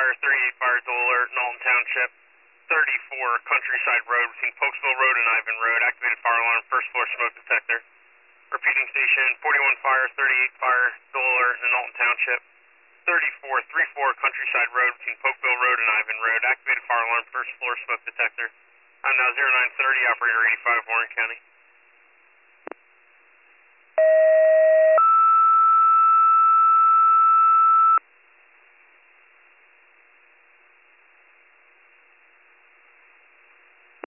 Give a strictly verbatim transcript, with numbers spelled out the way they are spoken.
fire, thirty-eight fire, dual alert, Knowlton Township. thirty-four Countryside Road between Polksville Road and Ivan Road. Activated fire alarm, first floor smoke detector. Repeating station, forty-one fire, thirty-eight fire, dual alert in Knowlton Township. thirty-four thirty-four Countryside Road between Polkville Road and Ivan Road. Activated fire alarm, first floor smoke detector. I'm now zero nine thirty, operator eighty-five, Warren County.